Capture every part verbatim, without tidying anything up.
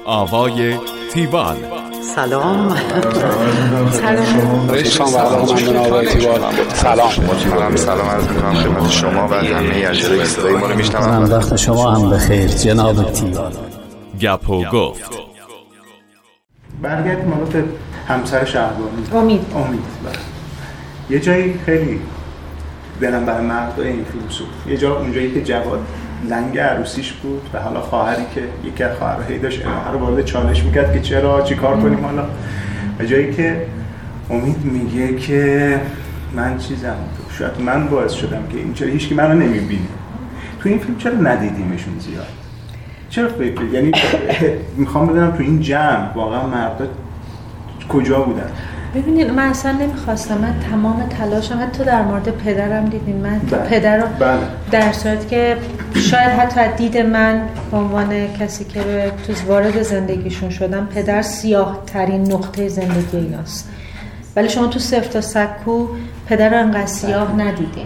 آوای تیوال. سلام. سلام. رشتان برنامه‌مندان آوای تیوال. سلام. سلام سلام عرض می‌کنم خدمت شما و همه اجرای صدای ما رو میشنوند. وقت شما هم بخیر جناب تیوال. گپ و گفت. برگردیم حالا به همسر شهربانی امید. امید بله. یه جایی خیلی دلم برای مردای این فیلم سوخت. یه جا اونجایی که جواد لنگ عروسیش بود و حالا خواهری که یکی از خواهرها هی داشت الهه رو وارد چالش میکرد که چرا چی کار کنیم حالا، و جایی که امید میگه که من چیزم شاید من باعث شدم که این چرا هیچکی منو نمیبینه. تو این فیلم چرا ندیدیمشون زیاد؟ چرا فکر یعنی میخوام بدونم تو این جمع واقعا مردا کجا بودن؟ ببینید من اصلا نمیخواستم، من تمام تلاشم حتی در مورد پدرم دیدین، من بله. پدر رو بله. در صورتی که شاید حتی از دید من به عنوان کسی که به تو وارد زندگیشون شدم، پدر سیاه ترین نقطه زندگی ایناست، ولی شما تو صفر تا سکو پدر رو انقدر سیاه ندیدین.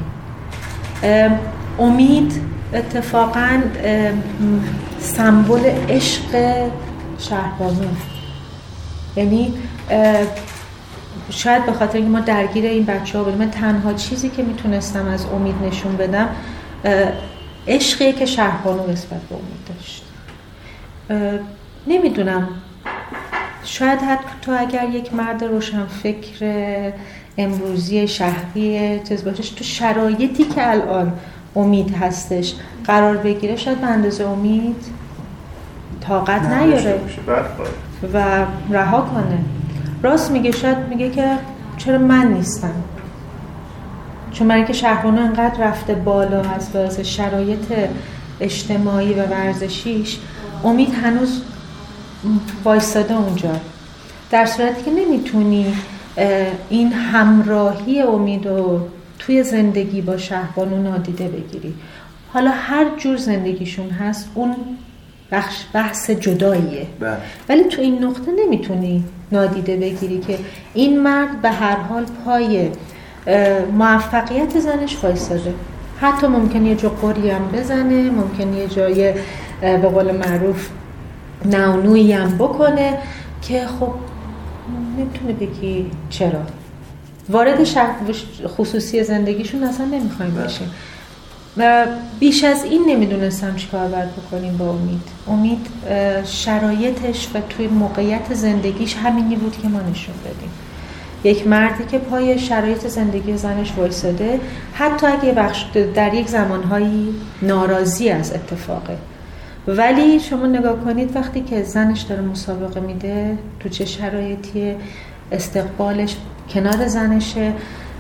امید اتفاقاً سمبل عشق شهربانو، یعنی شاید به خاطر اینکه ما درگیر این بچه‌ها بودیم، من تنها چیزی که میتونستم از امید نشون بدم عشقی که شهربانو نسبت به امید داشت. نمیدونم، شاید حتی اگر یک مرد روشنفکر امروزی شهری چیز باشه، تو شرایطی که الان امید هستش قرار بگیره، شاید به اندازه امید طاقت نیاره و رها کنه. راست میگه، شاید میگه که چرا من نیستم، چون من که شهربانو انقدر رفته بالا از لحاظ شرایط اجتماعی و ورزشیش، امید هنوز وایساده اونجا، در صورتی که نمیتونی این همراهی امید رو توی زندگی با شهربانو نادیده بگیری. حالا هر جور زندگیشون هست اون بخش بحث جداییه، بله. ولی تو این نقطه نمیتونی نادیده بگیری که این مرد به هر حال پای موفقیت زنش وایساده، حتی ممکنه یه جا قری هم بزنه، ممکنه یه جای به قول معروف نونویی هم بکنه که خب نمیتونه بگی چرا. وارد خصوصی زندگیشون اصلا نمیخوایم بشیم و بیش از این نمیدونستم چیکار باید بکنیم با امید. امید شرایطش و توی موقعیت زندگیش همینی بود که ما نشون بدیم، یک مردی که پای شرایط زندگی زنش وایساده، حتی اگه بخش در یک زمانهایی ناراضی از اتفاقه، ولی شما نگاه کنید وقتی که زنش داره مسابقه میده تو چه شرایطی، استقبالش کنار زنشه.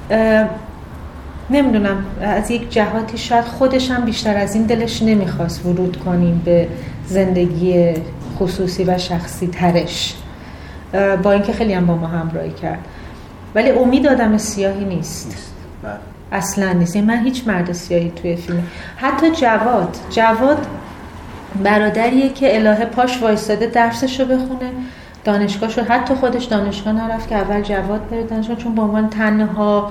نمیدونم، از یک جهاتی شاید خودش هم بیشتر از این دلش نمیخواست ورود کنیم به زندگی خصوصی و شخصی ترش، با اینکه خیلی هم با ما همراهی کرد، ولی امید آدم سیاهی نیست، اصلا نیست. من هیچ مرد سیاهی توی فیلم، حتی جواد جواد برادریه که الهه پاش وایستاده درسشو بخونه، دانشگاهشو، حتی خودش دانشگاه نرفت که اول جواد بره دانشگاه، چون به عنوان تنها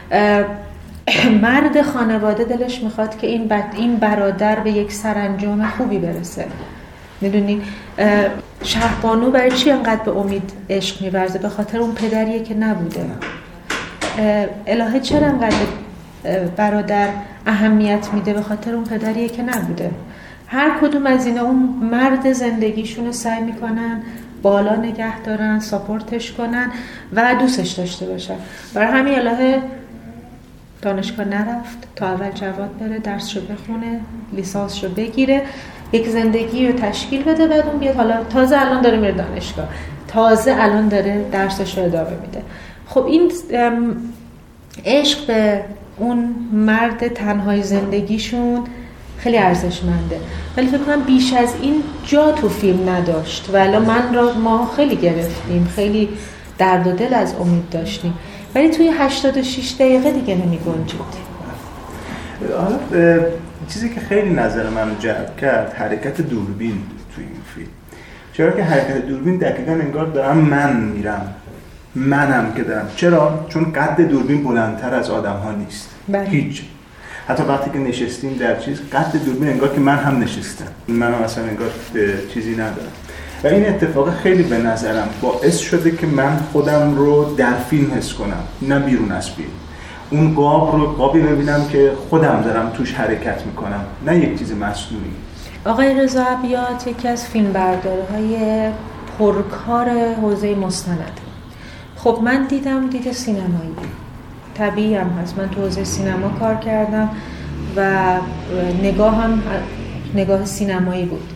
مرد خانواده دلش میخواد که این بد این برادر به یک سرانجام خوبی برسه. میدونی شهربانو برای چی انقدر به امید عشق می‌ورزه؟ به خاطر اون پدریه که نبوده. الهه چرا انقدر برادر اهمیت میده؟ به خاطر اون پدریه که نبوده. هر کدوم از اینا اون مرد زندگیشون رو سعی میکنن بالا نگه دارن، ساپورتش کنن و دوستش داشته باشن. برای همین الهه دانشگاه نرفت تا اول جواد بره درسشو بخونه، لیسانسشو بگیره، یک زندگی رو تشکیل بده، بعد اون بیاد. حالا تازه الان داره میره دانشگاه، تازه الان داره درسشو ادامه میده. خب این عشق به اون مرد تنهای زندگیشون خیلی ارزشمنده، ولی فکر کنم بیش از این جا تو فیلم نداشت و الان من را ما خیلی گرفتیم، خیلی درد و دل از امید داشتیم، ولی توی هشتاد و شش دقیقه دیگه نمی گنجید. حالا چیزی که خیلی نظر منو جلب کرد حرکت دوربین توی این فیلم، چرا که حرکت دوربین دقیقاً انگار دارم من میرم، منم که دارم. چرا؟ چون قد دوربین بلندتر از آدم ها نیست. بله. هیچ. حتی وقتی که نشستیم در چیز، قد دوربین انگار که من هم نشستم، من هم اصلا انگار چیزی ندارم. و این اتفاق خیلی به نظرم باعث شده که من خودم رو در فیلم حس کنم، نه بیرون از فیلم. اون قاب رو قابی ببینم که خودم دارم توش حرکت میکنم، نه یک چیز مصنوعی. آقای رضا عبیات یکی از فیلمبردارهای پرکار حوزه مستند. خب من دیدم دید سینمایی، طبیعی هم هست، من تو حوزه سینما کار کردم و نگاه هم نگاه سینمایی بود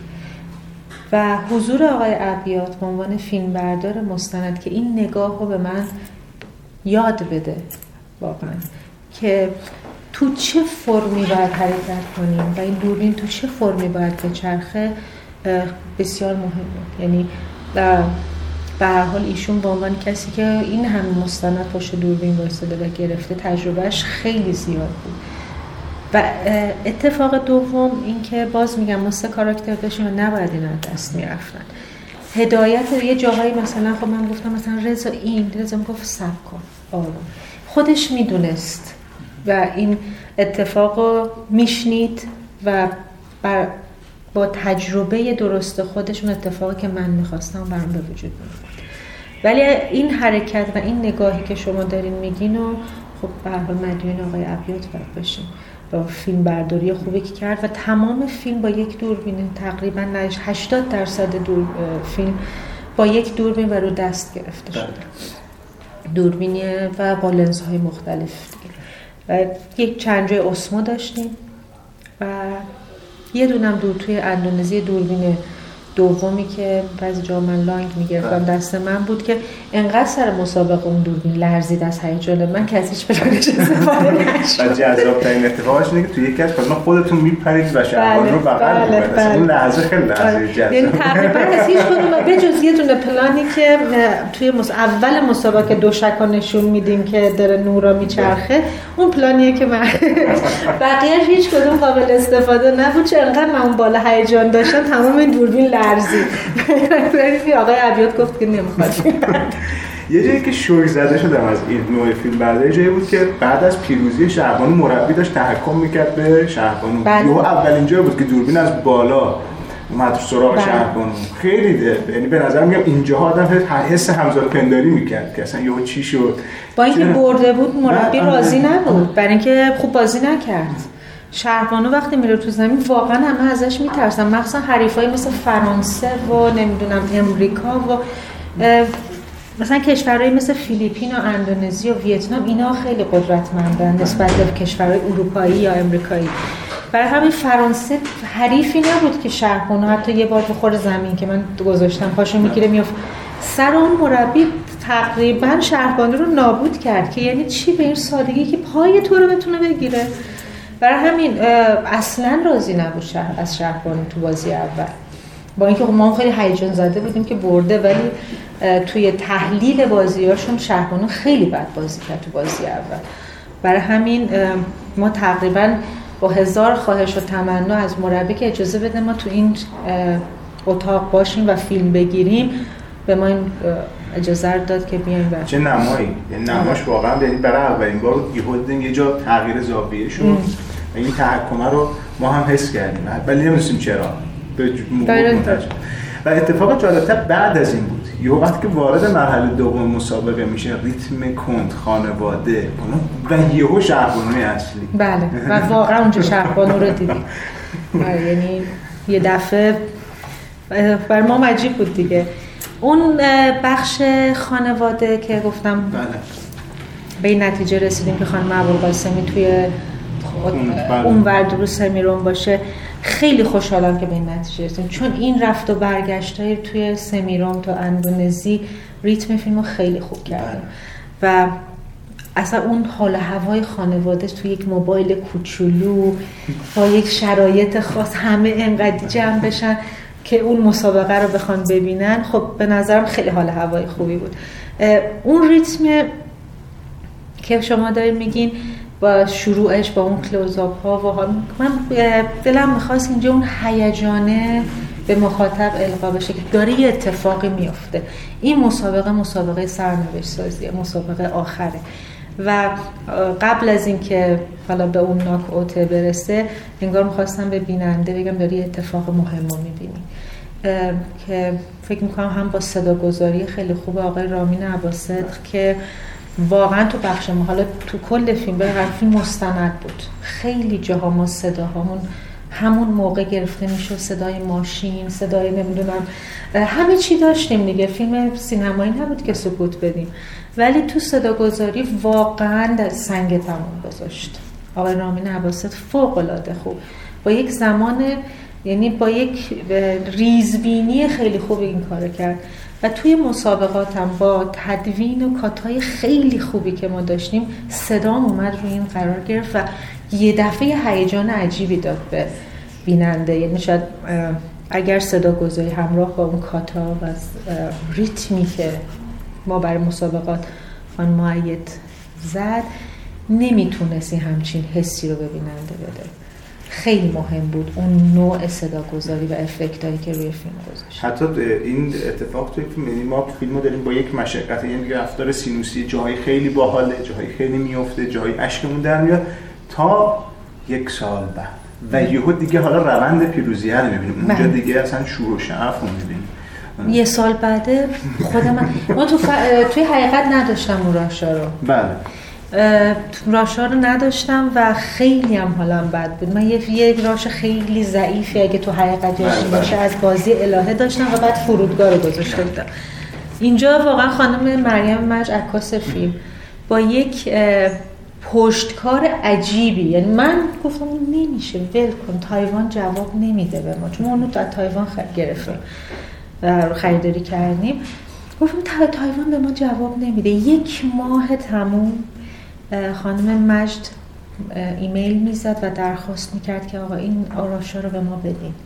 و حضور آقای عبیات به عنوان فیلمبردار مستند که این نگاه رو به من یاد بده واقعا که تو چه فرمی باید حرکت کنیم و این دوربین تو چه فرمی باید بچرخه بسیار مهمه. یعنی به هر حال ایشون به عنوان کسی که این همه مستند پشت دوربین وایساده و گرفته تجربهش خیلی زیاد بود. و اتفاق دوم این که باز میگم ما سه کاراکتر داشتیم و نباید این از دست میرفتن. هدایت یه جاهایی مثلا خب من گفتم مثلا رضا این رضا میگفت صبر کن آروم، خودش میدونست و این اتفاق رو میشنید و بر با تجربه درست خودشون اتفاقی که من میخواستم برام به وجود میاد. ولی این حرکت و این نگاهی که شما دارین میگین و خب به هر حال مدیون آقای عبیات باید باشیم با فیلم برداری خوبی که کرد و تمام فیلم با یک دوربین، تقریبا هشتاد درصد دور فیلم با یک دوربین و رو دست گرفته شده، دوربینی و با لنزهای مختلف و یک چند جای اسمو داشتیم و یه دونم دور توی اندونزی دوربین دومی که بعضی جا من لانگ میگرفتم دست من بود که انقدر سر مسابقه اون دوربین لرزید از هیجان من که از هیچ پلانش استفاده نشد. و جذاب‌ترین اتفاقش اینه که توی یکی از فیلم‌ها خودتون میپرید و شهبان رو بغل می‌کنید. اون لحظه خیلی لحظه جذاب. یعنی تقریبا از هیچ کدوم به جز یه دونه پلانی که توی مس... اول مسابقه دوشکا نشون میدیم که داره نورا میچرخه، اون پلانیه که من بقیه‌اش هیچ کدوم قابل استفاده نبود، چون انقدر من اون بالا هیجان داشتم تمام این دوربین لرزید. آقای عبیات گفت که نمیخواد. یه جایی که شوک زده شدم از این نوع فیلم برداری جایی بود که بعد از پیروزی شهربانو مربی داشت تحکم میکرد به شهربانو. یهو اولین جایی بود که دوربین از بالا اومد سراغ شهربانو. خیلی ده یعنی به نظر میگم اینجاها آدم حس همزاد پنداری میکرد که اصلا یهو چی شد. با اینکه برده بود مربی راضی نبود برای اینکه خوب بازی نکرد. شهربانو وقتی میره تو زمین واقعا همه ازش میترسن، مخصوصا حریفای مثل فرانسه و نمیدونم امریکا و مثلا کشورهای مثل فیلیپین و اندونزی و ویتنام، اینا خیلی قدرتمندن نسبت به کشورهای اروپایی یا امریکایی. برای همین فرانسه حریفی نبود که شهربانو حتی یه بار بخوره زمین که من گذاشتم پاشو میگیره میافت سر اون مربی تقریبا شهربانو رو نابود کرد که یعنی چی به این سادگی که پای تو رو بتونه بگیره. برای همین اصلا راضی نبود شهر از شهربانو تو بازی اول، با اینکه ما خیلی هیجان زده بودیم که برده، ولی توی تحلیل بازیاشون شهربانو خیلی بد بازی کرد تو بازی اول. برای همین ما تقریبا با هزار خواهش و تمنا از مربی که اجازه بده ما تو این اتاق باشیم و فیلم بگیریم به ما این اجازه رو داد که بیایم. و چه نمایی، یعنی نماش واقعا یعنی برای اولین بار یهو یه جا تغییر زاویه شد و این تحکمه رو ما هم حس کردیم، ولی نمی‌دونیم چرا به و اتفاق جالب‌تر بعد از این بود. یه وقتی که وارد مرحله دوم مسابقه میشه، ریتم کند، خانواده و یهو شهربانوی اصلی. بله و واقعا اونجا شهربانو رو دیدیم. یعنی یه دفعه بر ما عجیب بود دیگه. اون بخش خانواده که گفتم بله. به این نتیجه رسیدیم که خانم ابوالقاسمی توی اون ورد رو سمیرون باشه. خیلی خوشحالم که به این نتیجه رسیدیم، چون این رفت و برگشتای توی سمیرون تا اندونزی ریتم فیلمو خیلی خوب کردن و اصلا اون حال هوای خانواده توی یک موبایل کوچولو با یک شرایط خاص همه انقدر جمع بشن که اون مسابقه رو بخوان ببینن، خب به نظرم خیلی حال هوای خوبی بود. اون ریتم که شما دارین میگین با شروعش با اون کلوزآپ ها و من دلم میخواست اینجا اون هیجانه به مخاطب القا بشه که داره یه اتفاقی میفته. این مسابقه مسابقه سرنوشت سازیه، مسابقه آخره و قبل از این که حالا به اون ناک اوت برسه انگار میخواستم به بیننده بگم داری اتفاق مهم رو میبینی که فکر میکنم هم با صداگذاری خیلی خوب آقای رامین عباسد که واقعا تو بخش ما، حالا تو کل فیلم به هر فیلم مستند بود، خیلی جاها ما صداهامون همون موقع گرفته میشه، صدای ماشین، صدای نمیدونم همه چی داشتیم دیگه، فیلم سینمایی نبود که سکوت بدیم، ولی تو صداگذاری واقعا در سنگ تمام گذاشت آقای رامین عباسد، فوق العاده خوب، با یک زمان، یعنی با یک ریزبینی خیلی خوب این کارو کرد. و توی مسابقات هم با تدوین و کاتای خیلی خوبی که ما داشتیم صدام اومد روی این قرار گرفت و یه دفعه هیجان عجیبی داد به بیننده. یعنی شاید اگر صداگذاری همراه با اون کاتا و ریتمی که ما برای مسابقات خانم مؤید زد نمیتونستی همچین حسی رو به بیننده بده. خیلی مهم بود اون نوع صداگذاری و افکتایی که روی فیلم گذاشت. حتی این اتفاق توی فیلم، یعنی ما فیلمو داریم با یک مشقت، یعنی رفتار سینوسی، جاهای خیلی باحاله، جاهای خیلی میفته، جاهای اشکمون در میاد، تا یک سال بعد و یهو دیگه حالا روند پیروزیه رو می‌بینیم. اونجا دیگه اصلا شور و شعف رو می‌بینیم. یه سال بعد خود من ما تو ف... توی حقیقت نداشتم اون راشا رو. بله. راشا رو نداشتم و خیلی هم حالم بد بود. من یه یک راش خیلی ضعیفی اگه تو حقیقت یاشی باشه از بازی الهه داشتم و بعد فرودگاه رو گذاشته بودم. اینجا واقعا خانم مریم مج عکاس فیلم با یک پشتکار عجیبی، یعنی من گفتم نمیشه ول کن، تایوان جواب نمیده به ما، چون اونو در تایوان گرفتیم و خریداری کردیم، گفتم تایوان به ما جواب نمیده. یک ماه تموم خانم مجد ایمیل میزد و درخواست میکرد که آقا این آراشا رو به ما بدین.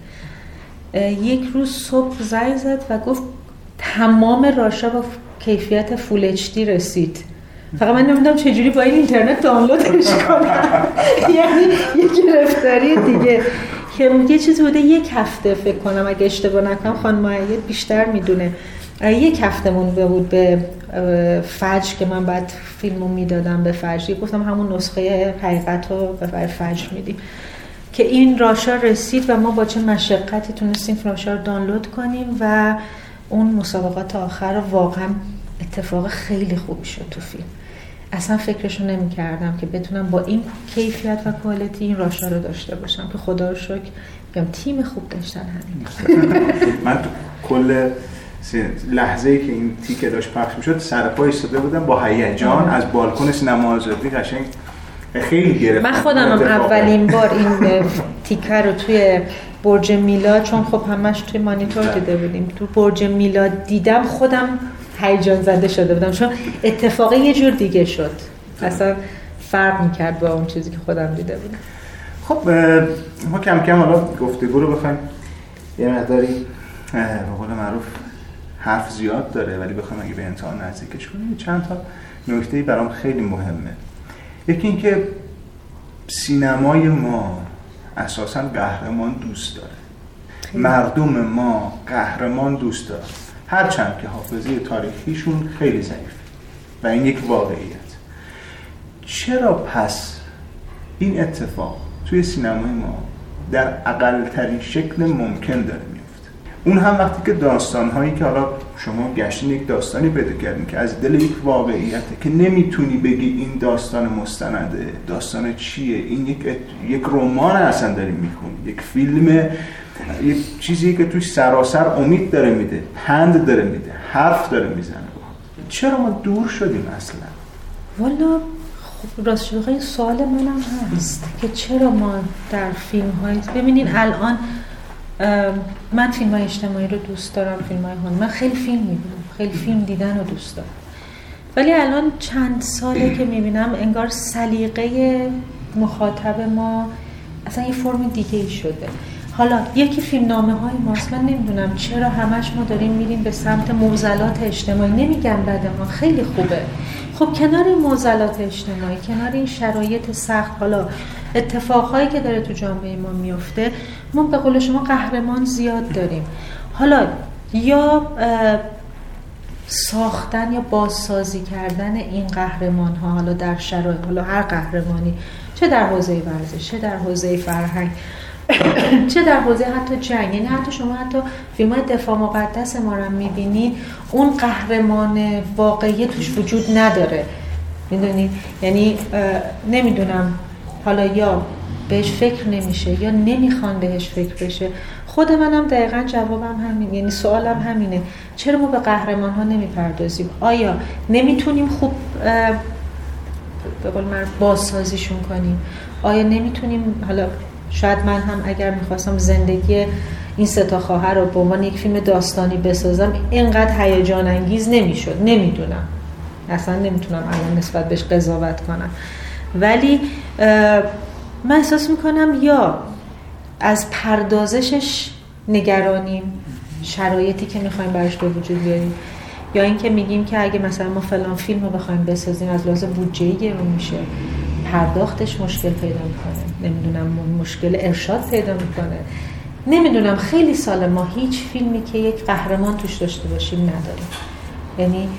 یک روز صبح زنگ زد و گفت تمام راشا با کیفیت فول اچ دی رسید، فقط من نمیدونم چجوری با این اینترنت دانلودش کنم. یعنی یک گرفتاری دیگه که یه چیزی بوده یک هفته فکر کنم اگه اشتباه نکنم، خانم مؤید بیشتر میدونه، یک هفته مونده بود به فجر که من بعد فیلمو میدادم به فجر، گفتم همون نسخه حقیقت رو به فجر میدیم که این راشا رسید و ما با چه مشقتی تونستیم راشا رو دانلود کنیم و اون مسابقات آخر رو واقعا اتفاق خیلی خوبی شد تو فیلم. اصلا فکرشو نمی کردم که بتونم با این کیفیت و کوالیتی این راشا رو داشته باشم که خدا رو شکر بگم تیم خوب داشتن همین. من تو کل لحظه‌ای که این تیکه داشت پخش می‌شد سر پا ایستاده بودم با هیجان از بالکن سینما آزادی، قشنگ خیلی گرفتم. من خودم هم اولین بار این تیکه رو توی برج میلاد، چون خب همش توی مانیتور دیده بودیم، تو برج میلاد دیدم، خودم هیجان زده شده بودم چون اتفاقی یه جور دیگه شد، اصلا فرق می‌کرد با اون چیزی که خودم دیده بودم. خب ما کم کم حالا گفتگو رو بخوایم یه مقداری به قول معروف حرف زیاد داره ولی بخوایم اگه به انتها نزدیکش کنیم، چند تا نکته‌ای برام خیلی مهمه. یکی این که سینمای ما اساساً قهرمان دوست داره، مردم ما قهرمان دوست داره، هرچند که حافظه تاریخیشون خیلی ضعیفه و این یک واقعیت. چرا پس این اتفاق توی سینمای ما در اقل‌ترین شکل ممکن داره میفته؟ اون هم وقتی که داستان‌هایی که حالا شما گشتین یک داستانی پیدا کردین که از دل یک واقعیته که نمیتونی بگی این داستان مستنده، داستان چیه، این یک یک رمان اصلا داری میخونی، یک فیلم، یک چیزی که توش سراسر امید داره میده، پند داره میده، حرف داره میزنه. چرا ما دور شدیم اصلا؟ والا خب راستش بخوای سوال منم هست که چرا ما در فیلم های ببینین الان من فیلم های اجتماعی رو دوست دارم، فیلم های هنر، من خیلی فیلم میبینم، خیلی فیلم دیدن رو دوست دارم، ولی الان چند ساله که میبینم انگار سلیقه مخاطب ما اصلا یه فرم دیگه ای شده. حالا یکی فیلم نامه های ماست، من نمیدونم چرا همش ما داریم میریم به سمت معضلات اجتماعی. نمیگم بده، ما خیلی خوبه، خب کنار این معضلات اجتماعی، کنار این شرایط سخت، حالا اتفاقهایی که داره تو جامعه ما میفته، ما به قول شما قهرمان زیاد داریم. حالا یا ساختن یا بازسازی کردن این قهرمان ها، حالا در شرایط، حالا هر قهرمانی، چه در حوزه ورزش، چه در حوزه فرهنگ، چه در حوزه حتی جنگ، یعنی حتی شما حتی فیلم‌های دفاع مقدس ما رو می‌بینید اون قهرمان واقعی توش وجود نداره، میدونی؟ یعنی نمیدونم حالا یا بهش فکر نمیشه یا نمیخوان بهش فکر بشه. خود منم دقیقاً جوابم همین، یعنی سوالم همینه، چرا ما به قهرمان ها نمیپردازیم؟ آیا نمیتونیم خوب به قول من بازسازیشون کنیم؟ آیا نمیتونیم، حالا شاید من هم اگر میخواستم زندگی این سه تا خواهر رو به عنوان یک فیلم داستانی بسازم اینقدر هیجان انگیز نمیشد، نمیدونم، اصلا نمیتونم الان نسبت بهش قضاوت کنم، ولی من احساس میکنم یا از پردازشش نگرانیم، شرایطی که میخوایم براش به وجود بیاریم، یا اینکه میگیم که اگه مثلا ما فلان فیلم رو بخوایم بسازیم از لحاظ بودجه‌ای گرون میشه، پرداختش مشکل پیدا میکنه، نمیدونم مشکل ارشاد پیدا میکنه، نمیدونم. خیلی سال ما هیچ فیلمی که یک قهرمان توش داشته باشیم نداریم. یعنی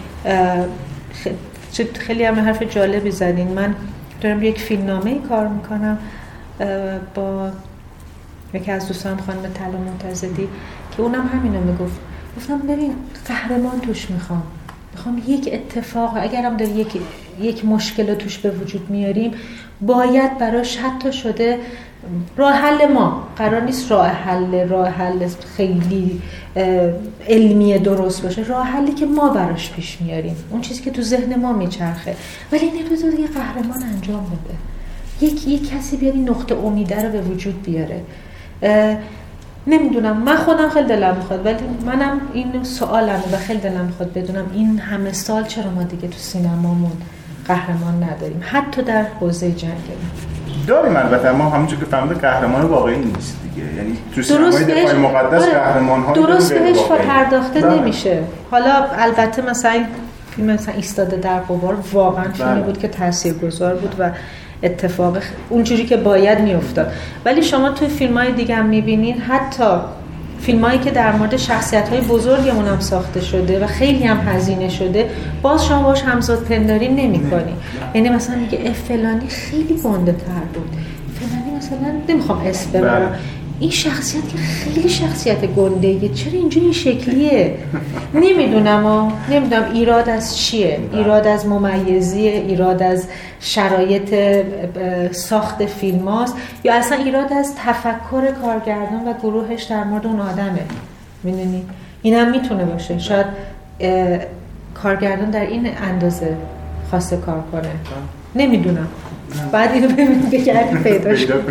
خیلی هم حرف جالبی زدین. من دارم یک فیلمنامه‌ای کار میکنم با یکی از دوستان خانم طلا معتضدی که اونم همینو میگفت. گفتم ببین قهرمان توش میخوام میخوام یک اتفاق، اگرم داره یک یک مشکل توش به وجود میاریم باید براش حتی شده راه حل ما، قرار نیست راه حل راه حل خیلی علمی درست باشه، راه حلی که ما براش پیش میاریم، اون چیزی که تو ذهن ما میچرخه، ولی نمیذاره یه قهرمان انجام بده، یک یک کسی بیاد این نقطه امیده رو به وجود بیاره. نمیدونم، من خودم خیلی دلم میخواد، ولی منم این سوالمه و خیلی دلم میخواد بدونم این همه سال چرا ما دیگه تو سینمامون قهرمان نداریم، حتی در حوزه جنگ داریم. البته ما همونجور که فهمیده قهرمان واقعی نیست دیگه، یعنی تو سینمای دفاع مقدس قهرمان ها درست بهش پرداخته نمیشه. حالا البته مثلا فیلم مثلا ایستاده در غبار واقعا فیلمی بود که تاثیرگذار بود و اتفاق اونجوری که باید میافتاد، ولی شما توی فیلم‌های دیگه هم می‌بینین حتی فیلمایی که در مورد شخصیت‌های بزرگمون هم ساخته شده و خیلی هم هزینه شده، باز شما باش همزاد پنداری نمی‌کنی. یعنی مثلا میگه اف فلانی خیلی گنده‌تر بود، فلانی مثلا نمیخوام اسم ببرم، این شخصیت که خیلی شخصیت گنده‌ایه، چرا اینجوری این شکلیه؟ نمیدونم و نمیدونم ایراد از چیه، ایراد از ممیزی، ایراد از شرایط ساخت فیلم هاست، یا اصلا ایراد از تفکر کارگردان و گروهش در مورد اون آدمه. میدونی این هم میتونه باشه، شاید کارگردان در این اندازه خواسته کار کنه، نمیدونم، بعد اینو بگردی پیداش کنم.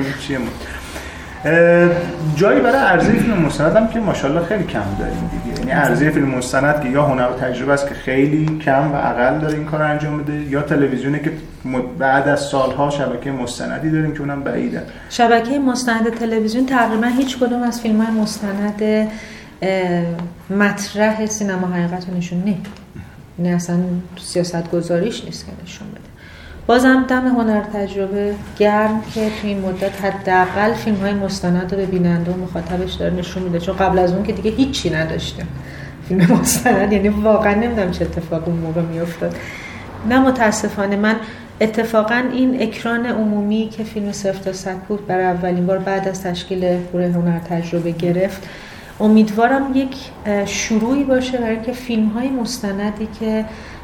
جایی برای عرضه فیلم مستند هم که ماشاءالله خیلی کم داریم دیگه، یعنی عرضه فیلم مستند که یا هنر و تجربه است که خیلی کم و اقل داره این کار انجام میده، یا تلویزیونه که بعد از سالها شبکه مستندی داریم که اونم بعیده. شبکه مستند تلویزیون تقریبا هیچ کدوم از فیلم‌های مستند مطرح سینما حقیقت رو نشون نمیده، نه اصلا سیاست گذاریش نیست که نشون بده. بازم دم هنر تجربه گرم که تو این مدت حداقل فیلم‌های مستند رو به بیننده و مخاطبش داره نشون میده، چون قبل از اون که دیگه هیچی نداشتیم فیلم مستند، یعنی واقعا نمیدونم چه اتفاقی اون موقع میافتاد. نه متاسفانه من اتفاقا این اکران عمومی که فیلم صفر تا سکوت برای اولین بار بعد از تشکیل گروه هنر تجربه گرفت، امیدوارم یک شروعی باشه برای اینکه فیلم‌های مستندی که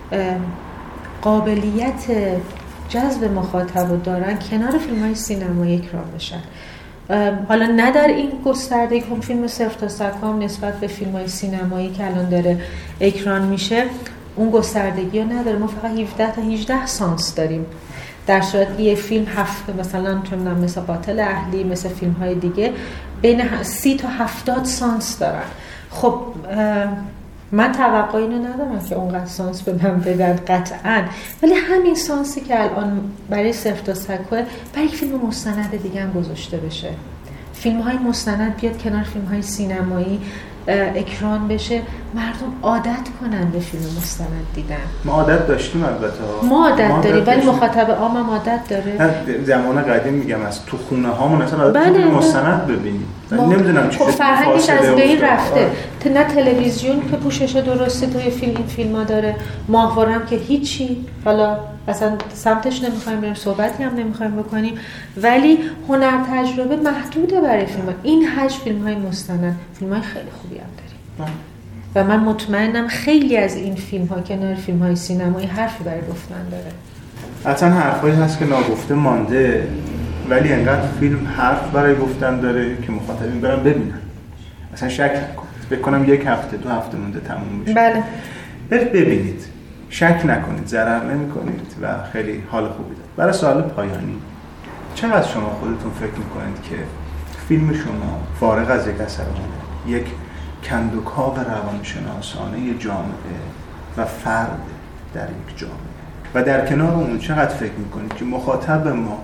قابلیت جذب مخاطب دارن کنار فیلم‌های سینمایی اکرام بشن. حالا نه در این گسترده که فیلم صفر تا سکوت نسبت به فیلم‌های سینمایی که الان داره اکران میشه اون گستردگی رو نداره، ما فقط هفده تا هجده سانس داریم، در صورت یه فیلم هفت مثلا چون مثل قاتل اهلی، مثل فیلم‌های دیگه بین سی تا هفتاد سانس دارن. خب من توقعی اینو ندارم که اونقدر سانس به من بدن قطعاً، ولی همین سانسی که الان برای صفر تا سکوت برای فیلم مستند دیگه هم گذاشته بشه، فیلم‌های مستند بیاد کنار فیلم‌های سینمایی اکران بشه، مردم عادت کنن به فیلم مستند دیدن. ما عادت داشتیم البته، ما عادت داریم ولی مخاطب عام هم عادت داره. زمان قدیم میگم از تو خونه هامون اصلا عادت بله مستند ببینیم، ما... نمیدونم چه خب فرهنگش از بین رفته. نه تلویزیون که پوشش درستی توی فیلم این فیلم ها داره، ماهوارم که هیچی، حالا اصلا سمتش نمیخوایم بریم، صحبتی هم نمیخوایم بکنیم، ولی هنر تجربه محدوده برای فیلم ها. این هشت فیلم های مستند فیلم های خیلی خوبی هم داریم و من مطمئنم خیلی از این فیلم ها کنار فیلم های سینمایی حرفی برای گفتن داره. حتما حرفایی هست که ناگفته مانده، ولی انقدر فیلم حرف برای گفتن داره که مخاطبین برن ببینن. اصلا شک نکنید، فکر کنم یک هفته دو هفته مونده تموم میشه. بله. برید ببینید، شک نکنید، ضرر نمی‌کنید و خیلی حال خوبی داره. برای سوال پایانی، چقدر شما خودتون فکر می‌کنید که فیلم شما فارغ از یک اثر هنری یک کندوکاو روانشناسانه جامعه و فرد در یک جامعه و در کنار اون چقدر فکر می‌کنید که مخاطب ما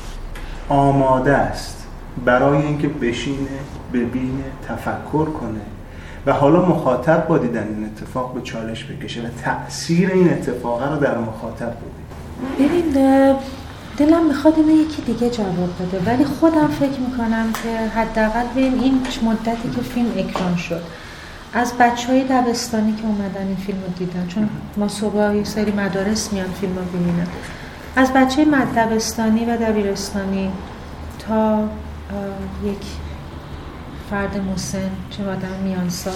آماده است برای اینکه بشینه، ببینه، تفکر کنه و حالا مخاطب با دیدن این اتفاق به چالش بکشه و تأثیر این اتفاق رو در مخاطب ببینه؟ ببین دلم میخواد اینو یکی دیگه جواب بده، ولی خودم فکر میکنم که حداقل ببین این مدتی که فیلم اکران شد از بچهای دبستانی که اومدن این فیلم رو دیدن، چون ما صبح یه سری مدارس میان فیلم رو ببینن، از بچه دبستانی و دبیرستانی تا یک فرد مسن، چه آدم میان سال،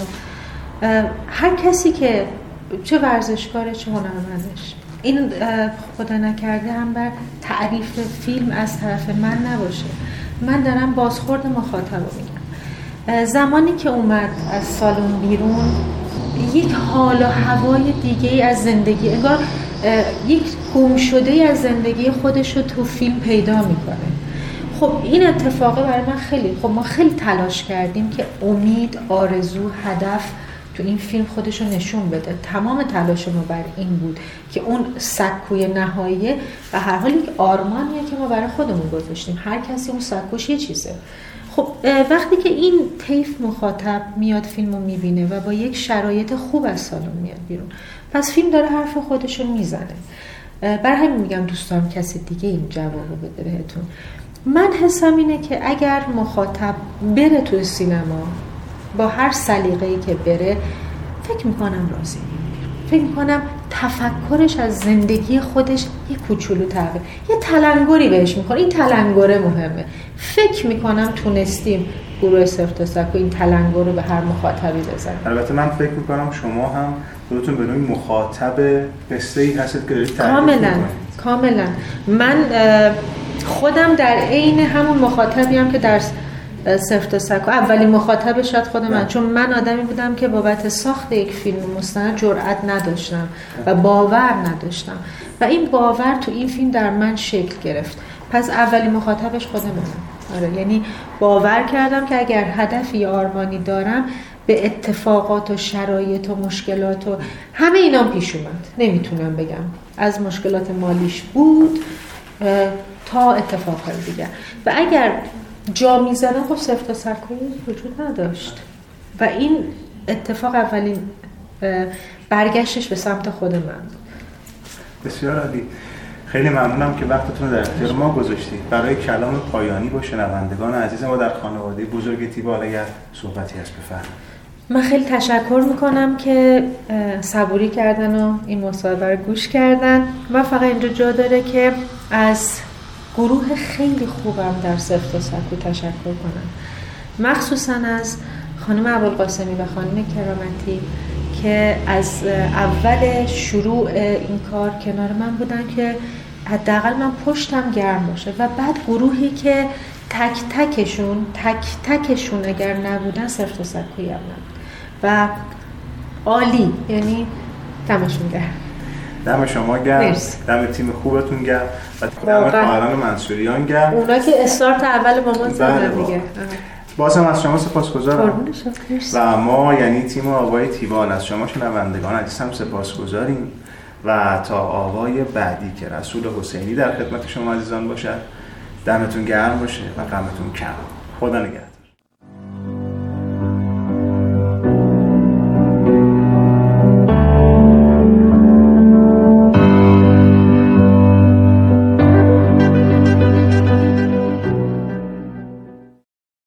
هر کسی که چه ورزشکاره چه هنرمندش، این خدا نکرده هم بر تعریف فیلم از طرف من نباشه. من دارم بازخورد مخاطب رو میگم. زمانی که اومد از سالن بیرون یک حال و هوای دیگه از زندگی، انگار یک گم شده از زندگی خودش رو تو فیلم پیدا میکنه. خب این اتفاقه برای من خیلی، خب ما خیلی تلاش کردیم که امید، آرزو، هدف تو این فیلم خودش رو نشون بده. تمام تلاش ما بر این بود که اون سکوی نهاییه و هر حال یک آرمانیه که ما برای خودمون گذاشتیم. هر کسی اون سکوش یه چیزه. خب وقتی که این طیف مخاطب میاد فیلمو میبینه و با یک شرایط خوب از سالن میاد بیرون، پس فیلم داره حرف خودش رو میزنه. برای همین میگم دوستان کسی دیگه این جوابو بده بهتون. من حسم اینه که اگر مخاطب بره تو سینما با هر سلیقه‌ای که بره، فکر میکنم راضی میشه. فکر میکنم تفکرش از زندگی خودش یه کوچولو تغییر، یه تلنگری بهش میکنه. این تلنگره مهمه. فکر میکنم تونستیم گروه صفر تا سکو این تلنگر رو به هر مخاطبی بزنیم. البته من فکر میکنم شما هم خودتون به نوعی مخاطب قصه‌ای هستید که دارید تعریف کاملا میکنید. کاملا من خودم در عین همون مخاطبی هم که در صفر تا سکو اولین مخاطب شاید خود من، چون من آدمی بودم که بابت ساخت یک فیلم مستند جرئت نداشتم و باور نداشتم و این باور تو این فیلم در من شکل گرفت. پس اولین مخاطبش خود منم. آره، یعنی باور کردم که اگر هدفی یا آرمانی دارم به اتفاقات و شرایط و مشکلات و همه اینا پیش اومد. نمیتونم بگم از مشکلات مالیش بود تا اتفاقات دیگر. و اگر جا میزنم خب صفر تا سکوی وجود نداشت و این اتفاق اولین برگشتش به سمت خود من بود. بسیار عالی. خیلی ممنونم که وقتتون در اختیار ما گذاشتید. برای کلام پایانی با شنوندگان عزیز ما در خانواده بزرگ تیوال اگر صحبتی هست بفرمایید. من خیلی تشکر میکنم که صبوری کردن و این مصاحبه رو گوش کردن. من فقط اینجا جا داره که از گروه خیلی خوبم در صفر تا سکو تشکر کنم، مخصوصا از خانم ابوالقاسمی و خانم کرامتی که از اول شروع این کار کنار من بودن که حداقل من پشتم گرم باشه و بعد گروهی که تک تکشون تک تکشون اگر نبودن صفر تا سکویی هم نبود و عالی، یعنی دمشون گرم. دم شما گرم، دم تیم خوبتون گرم و دم خواهران منصوریان گرم، اونا که استارت اول با ما زدن دیگه. باز هم از شما سپاسگزارم و ما یعنی تیم آوای تیوال از شما شنوندگان عزیز هم سپاسگزاریم و تا آوای بعدی که رسول حسینی در خدمت شما عزیزان باشد، دمتون گرم باشه و غمتون کم. خدا نگهدار.